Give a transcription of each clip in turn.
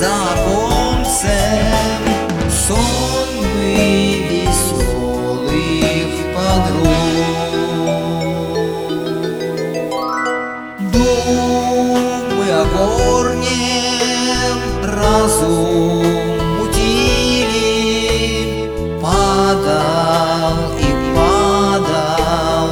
за оконцем сонмы веселых подруг. Думы о горнем разум мутили, падал и падал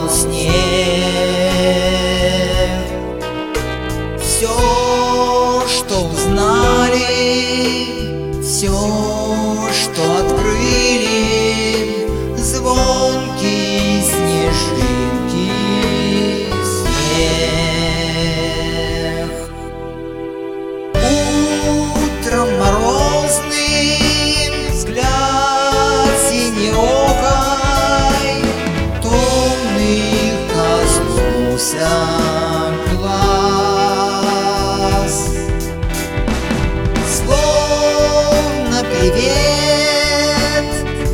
снег. Все, что узнали, все, что открыли, звонкие снежинки, смех. Утром морозным взгляд синеокой томных коснулся глаз. Словно привет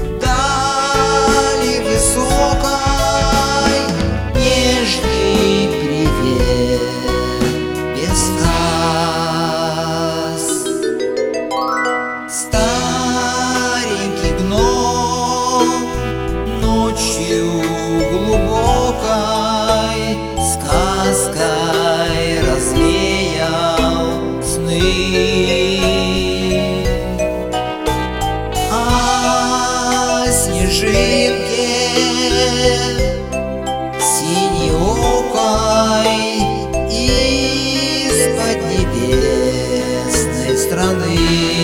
дали высокой, нежный привет без фраз. Старенький гном ночью глубокой сказкой развеял сны. А снежинке синеокой из-под небесной страны